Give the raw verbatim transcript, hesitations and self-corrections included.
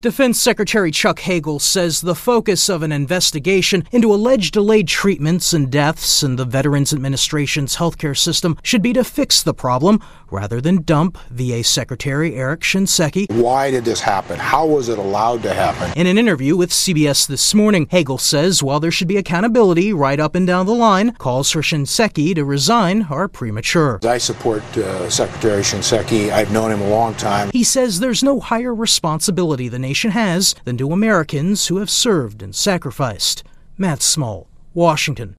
Defense Secretary Chuck Hagel says the focus of an investigation into alleged delayed treatments and deaths in the Veterans Administration's healthcare system should be to fix the problem rather than dump V A Secretary Eric Shinseki. Why did this happen? How was it allowed to happen? In an interview with C B S This Morning, Hagel says while there should be accountability right up and down the line, calls for Shinseki to resign are premature. I support uh, Secretary Shinseki. I've known him a long time. He says there's no higher responsibility the nation has than to Americans who have served and sacrificed. Matt Small, Washington.